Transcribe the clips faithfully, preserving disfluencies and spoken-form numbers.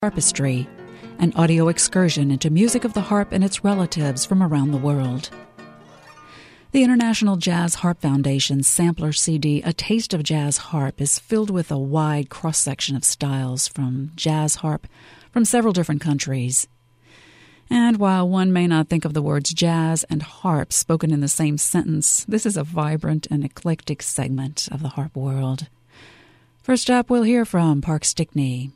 Harpistry, an audio excursion into music of the harp and its relatives from around the world. The International Jazz Harp Foundation's sampler C D, A Taste of Jazz Harp, is filled with a wide cross-section of styles from jazz harp from several different countries. And while one may not think of the words jazz and harp spoken in the same sentence, this is a vibrant and eclectic segment of the harp world. First up, we'll hear from Park Stickney.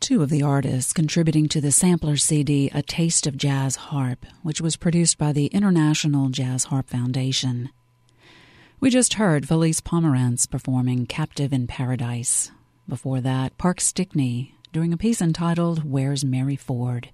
two of the artists contributing to the sampler C D A Taste of Jazz Harp, which was produced by the International Jazz Harp Foundation. We just heard Felice Pomerantz performing Captive in Paradise. Before that, Park Stickney doing a piece entitled Where's Mary Ford?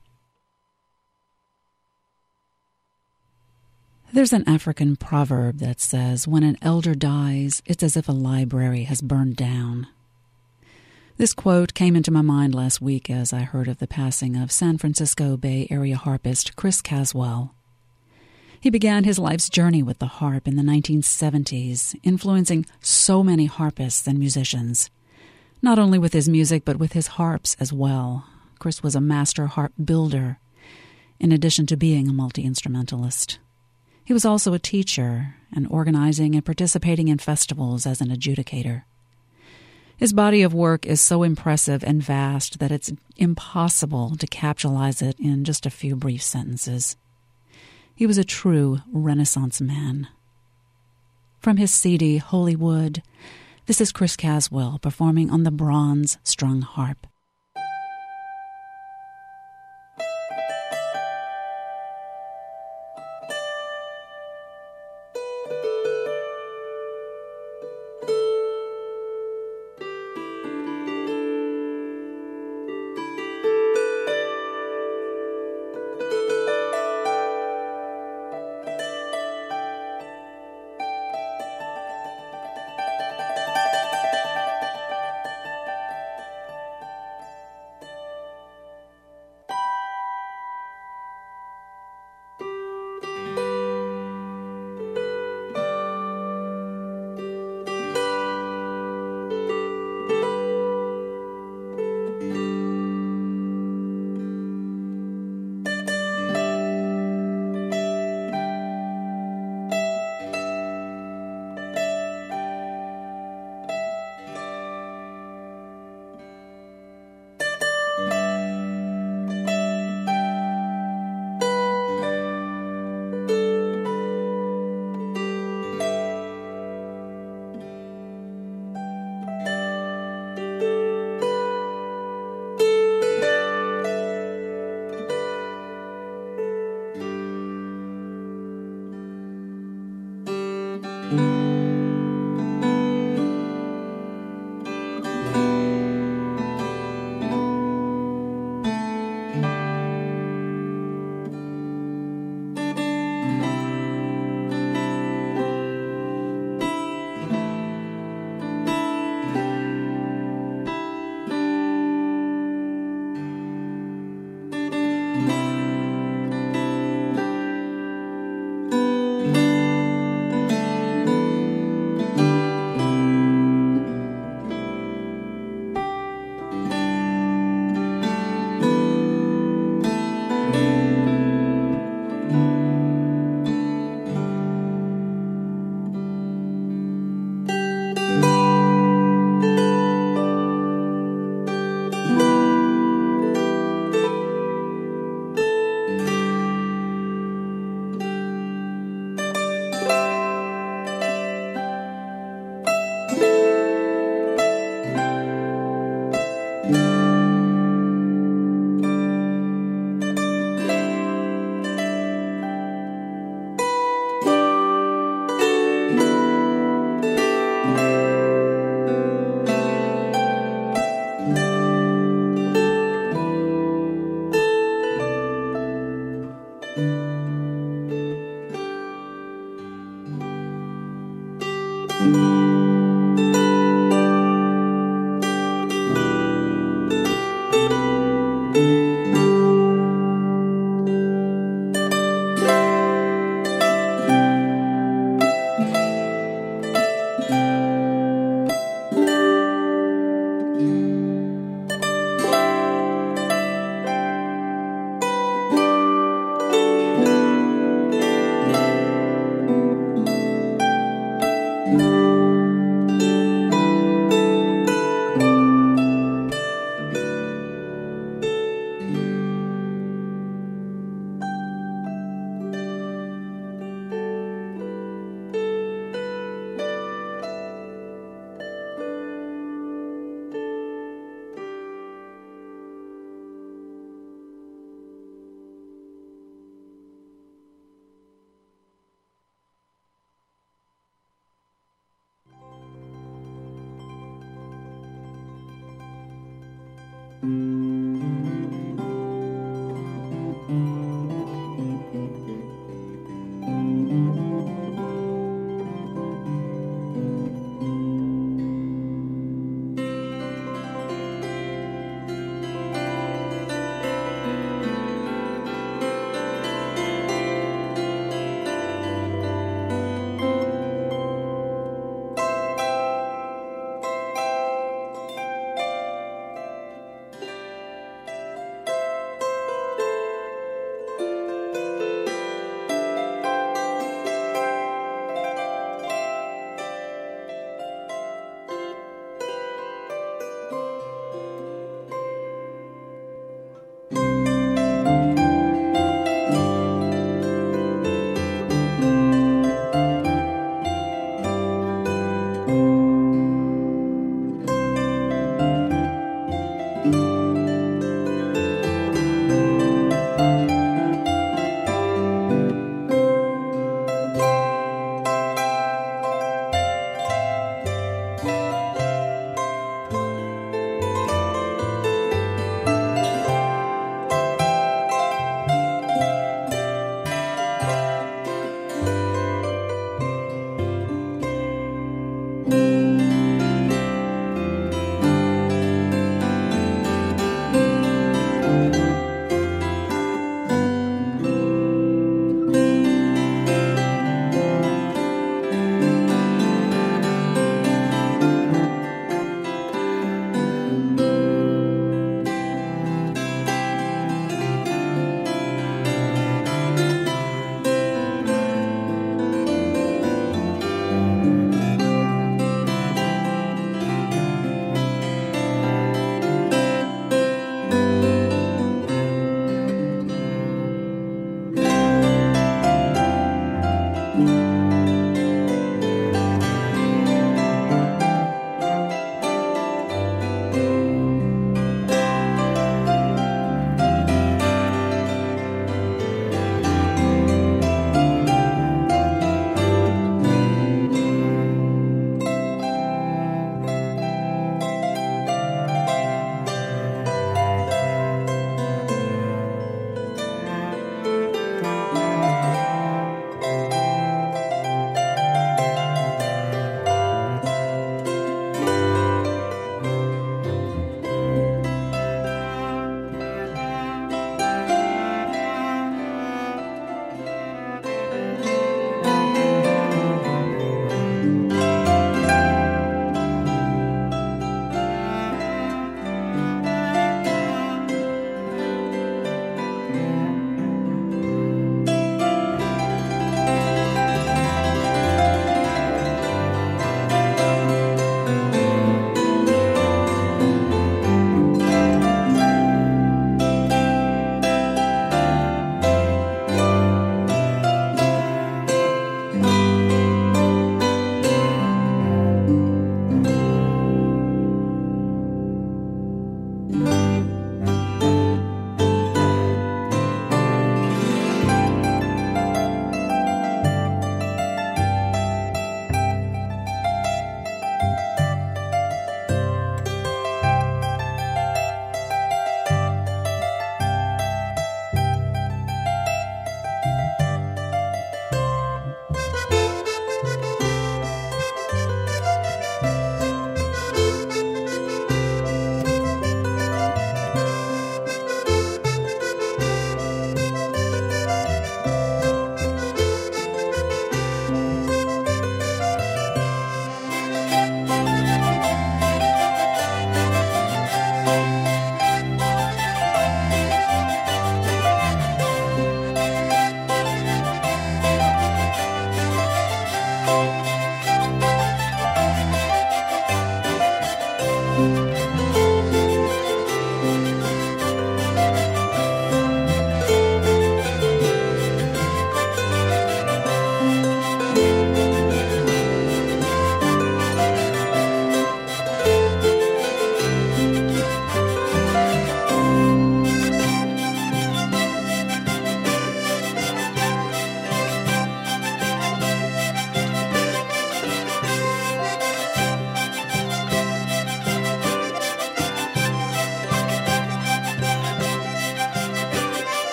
There's an African proverb that says, when an elder dies, it's as if a library has burned down. This quote came into my mind last week as I heard of the passing of San Francisco Bay Area harpist Chris Caswell. He began his life's journey with the harp in the nineteen seventies, influencing so many harpists and musicians. Not only with his music, but with his harps as well. Chris was a master harp builder, in addition to being a multi-instrumentalist. He was also a teacher, and organizing and participating in festivals as an adjudicator. His body of work is so impressive and vast that it's impossible to capsulize it in just a few brief sentences. He was a true Renaissance man. From his C D, Holywood, this is Chris Caswell performing on the bronze strung harp.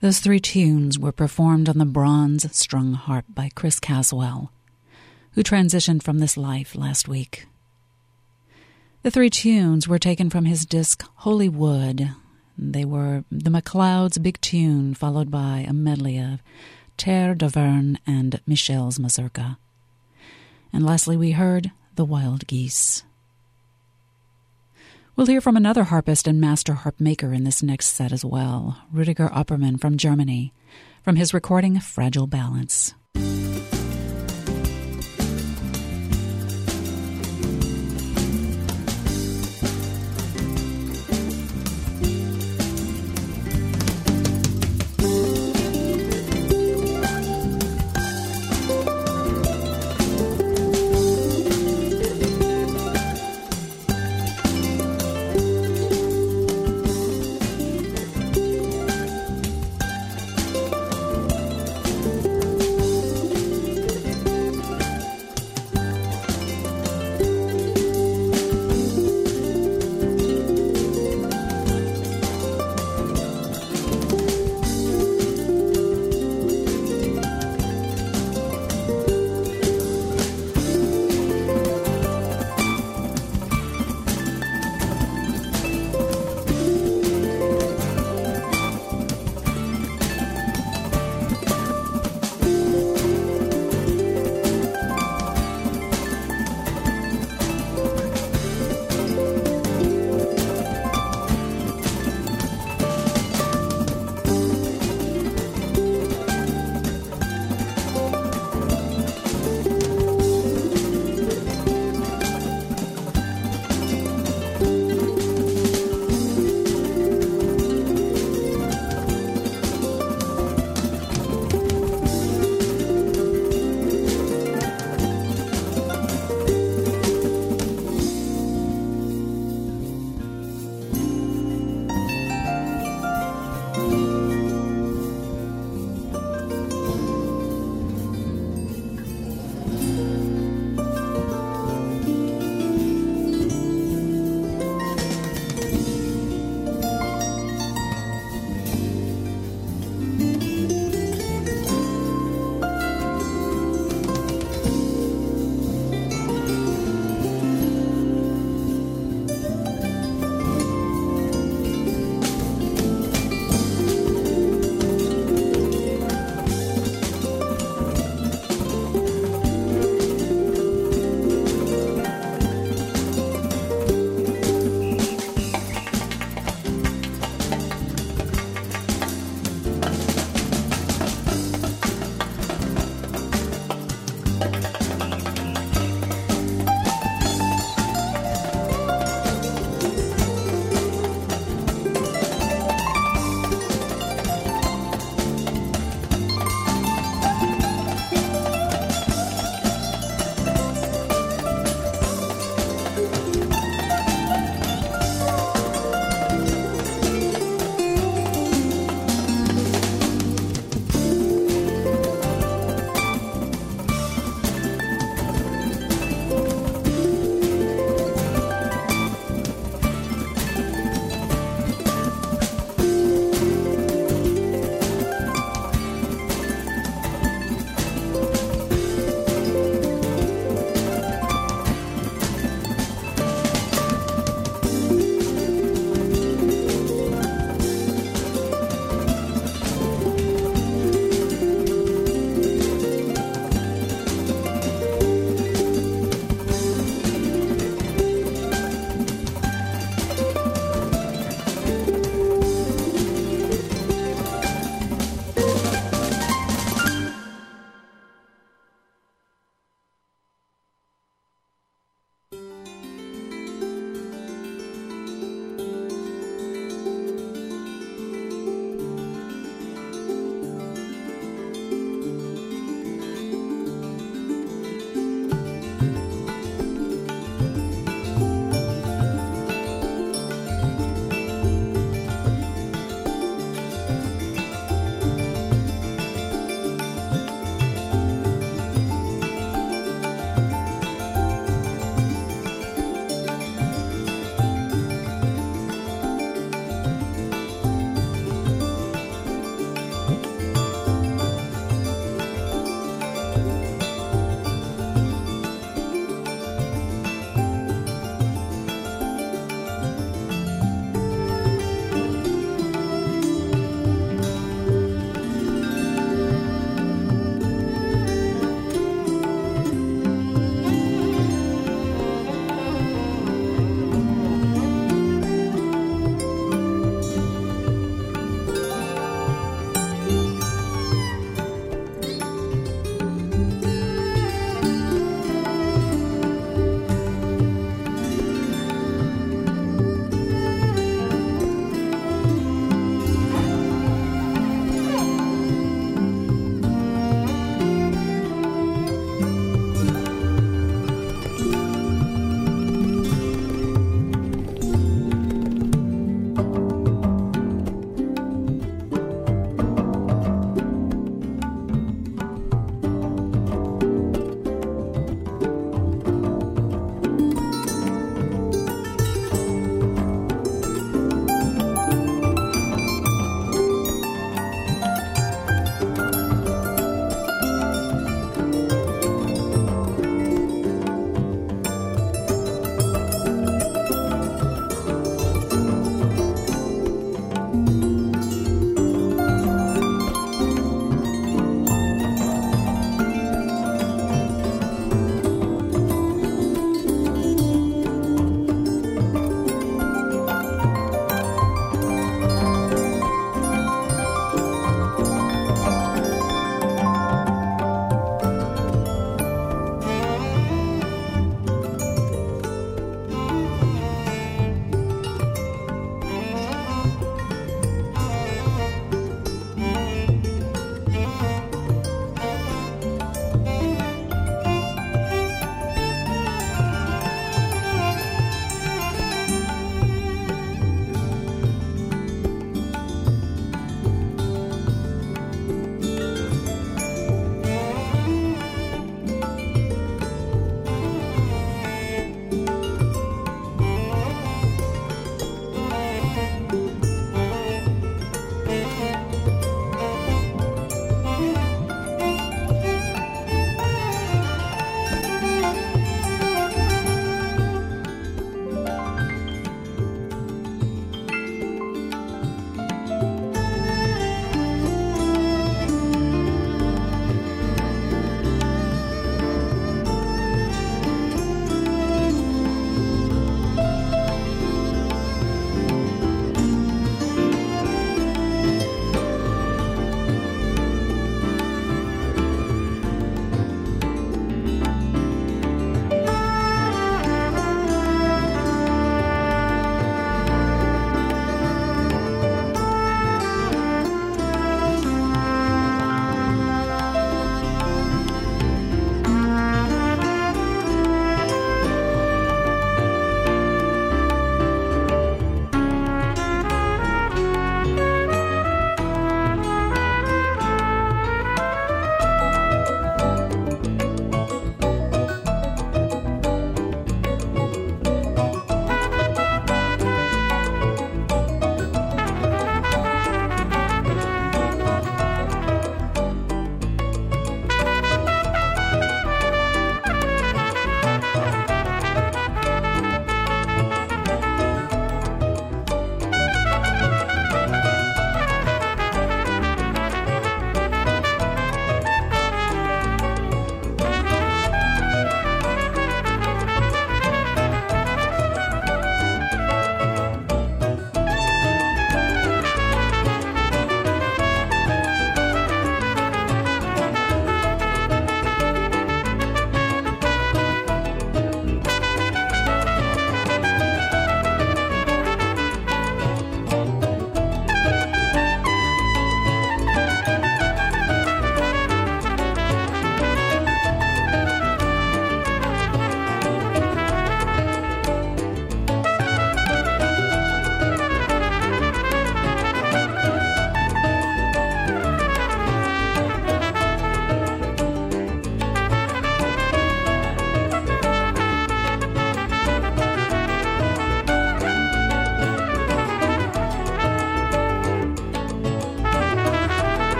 Those three tunes were performed on the bronze-strung harp by Chris Caswell, who transitioned from this life last week. The three tunes were taken from his disc Holy Wood. They were the MacLeod's Big Tune, followed by a medley of Terre d'Auvergne and Michel's Mazurka. And lastly, we heard The Wild Geese. We'll hear from another harpist and master harp maker in this next set as well, Rüdiger Oppermann from Germany, from his recording Fragile Balance.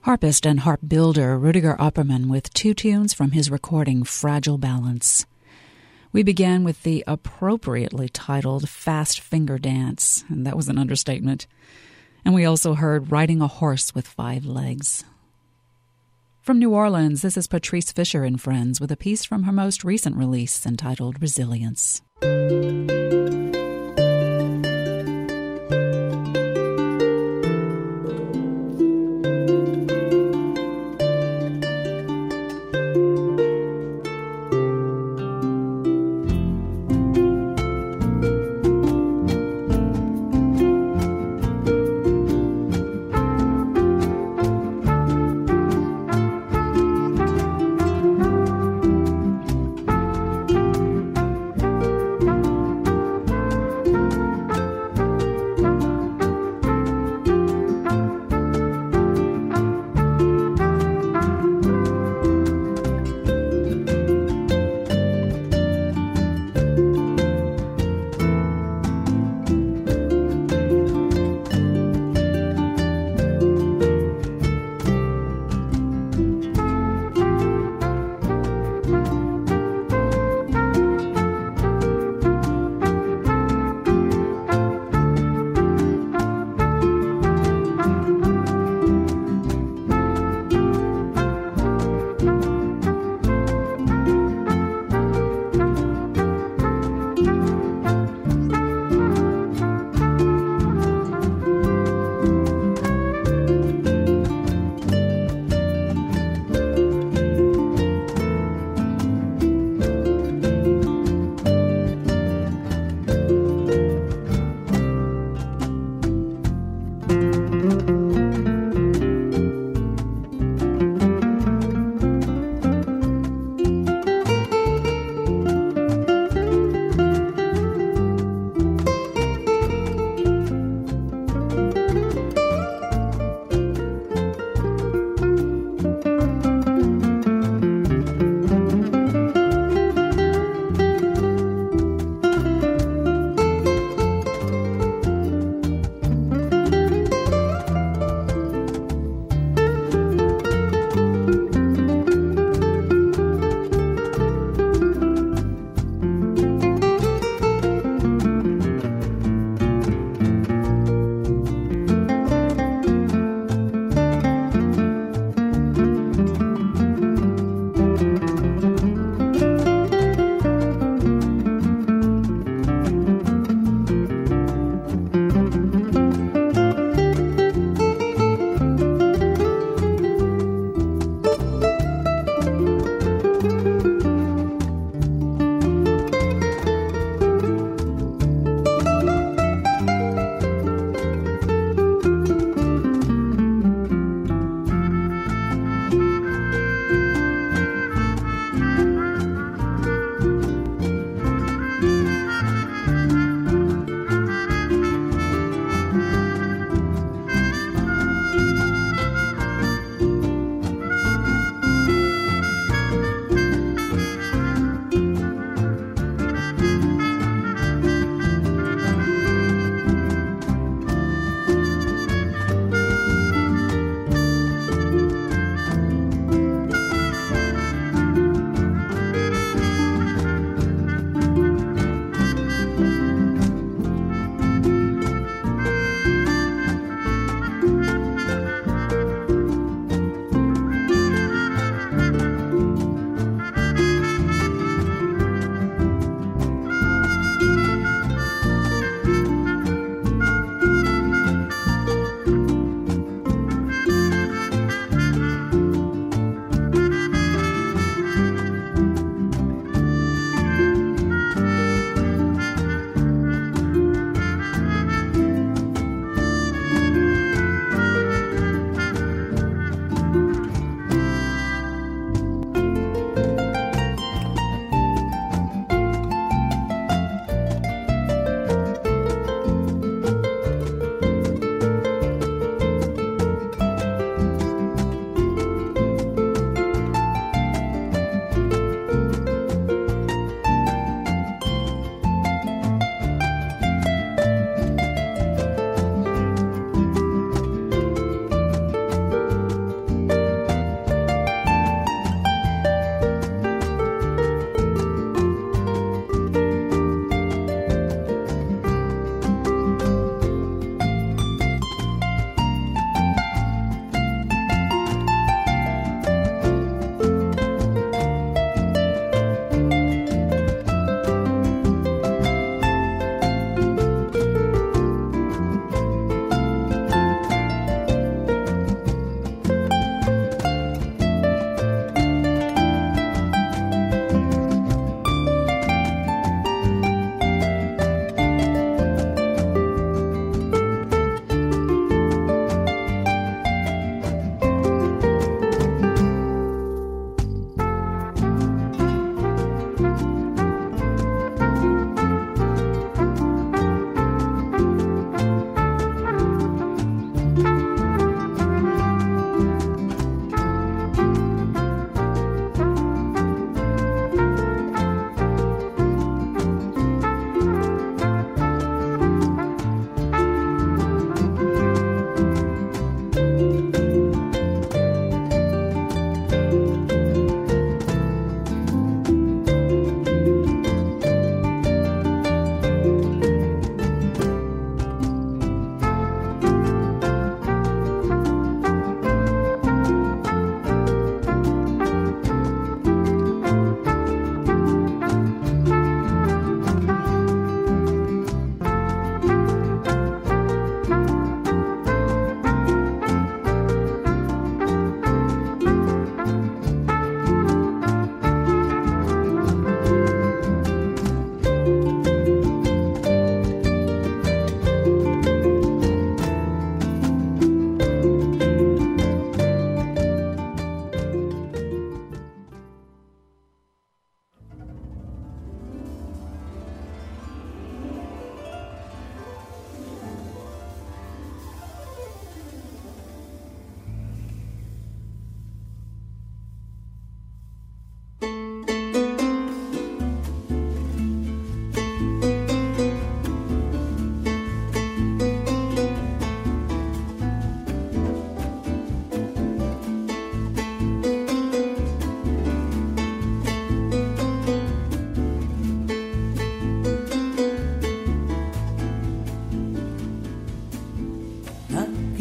Harpist and harp builder Rudiger Opperman with two tunes from his recording Fragile Balance. We began with the appropriately titled Fast Finger Dance, and that was an understatement. And we also heard Riding a Horse with Five Legs. From New Orleans, this is Patrice Fisher and Friends with a piece from her most recent release entitled Resilience.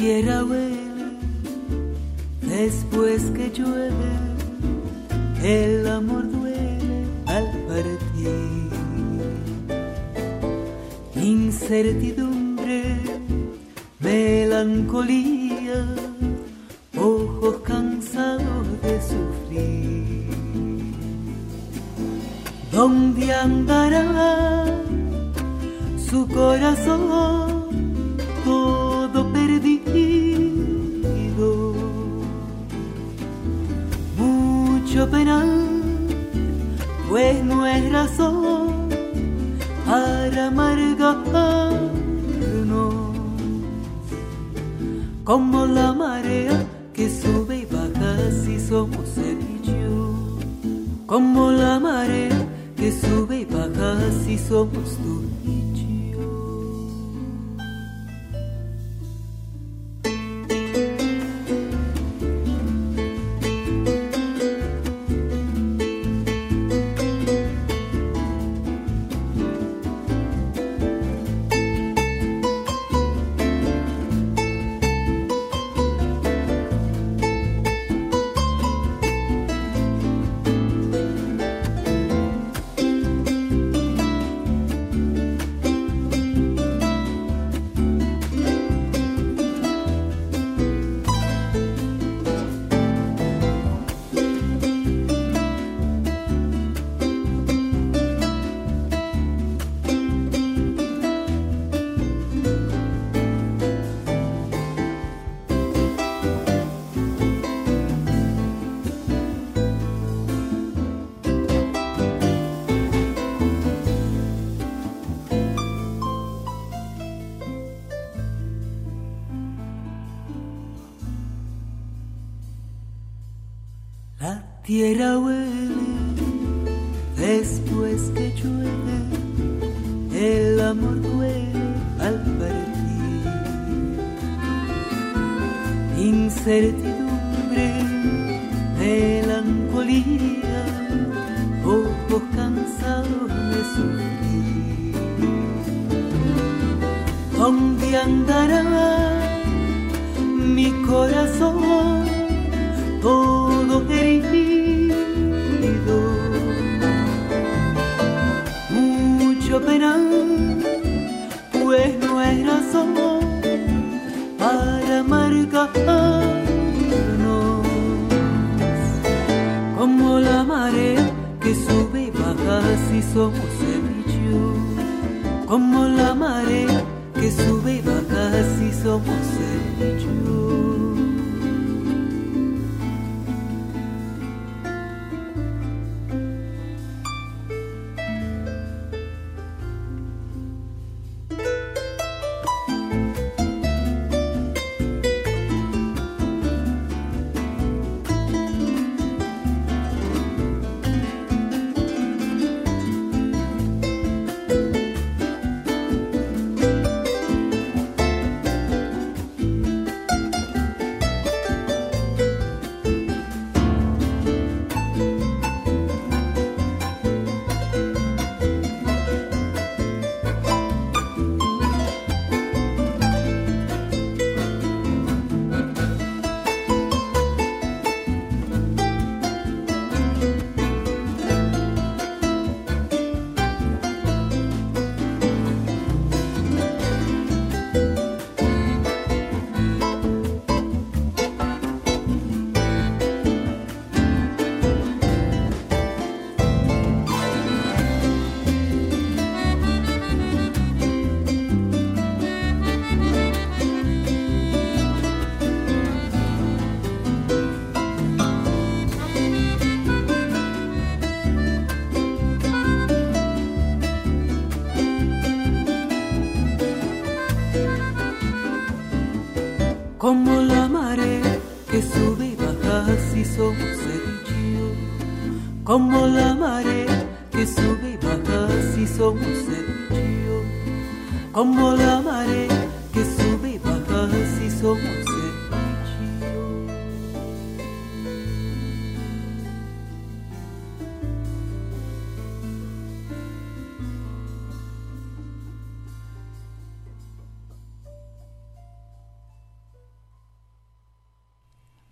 tierra huele después que llueve, el amor duele al partir. Incertidumbre, melancolía, ojos cansados de sufrir. ¿Dónde andará su corazón todo perdido? Mucho penar, pues no es razón para amargarnos, como la marea que sube y baja si somos él y yo, como la marea que sube y baja si somos tú y yo. Tierra huele después que llueve, el amor duele al partir. Incertidumbre, melancolía, ojos cansados de sufrir. ¿Dónde andará mi corazón todo herido? Mucho penar, pues no es razón para amargarnos, como la marea que sube y baja si somos él y yo, como la marea que sube y baja si somos él y yo. Como la marea que sube y baja si somos él y yo, como la marea que sube y baja si somos él y yo, como la marea que sube y baja si somos él y yo.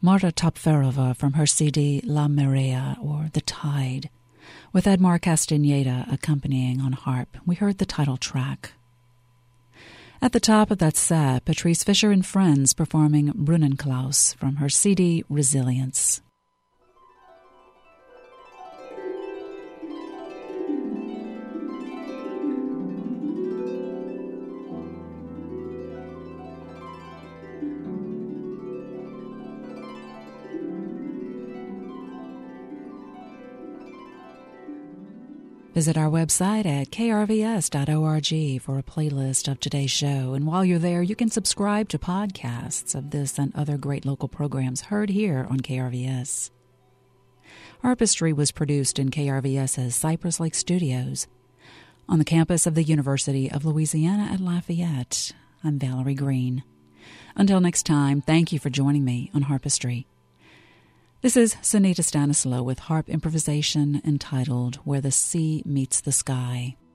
Marta Topferova from her C D La Marea, or The Tide, with Edmar Castaneda accompanying on harp. We heard the title track. At the top of that set, Patrice Fisher and Friends performing Brunnenklaus from her C D Resilience. Visit our website at k r v s dot org for a playlist of today's show. And while you're there, you can subscribe to podcasts of this and other great local programs heard here on K R V S. Harpistry was produced in KRVS's Cypress Lake Studios on the campus of the University of Louisiana at Lafayette. I'm Valerie Green. Until next time, thank you for joining me on Harpistry. This is Sunita Stanislow with harp improvisation entitled Where the Sea Meets the Sky.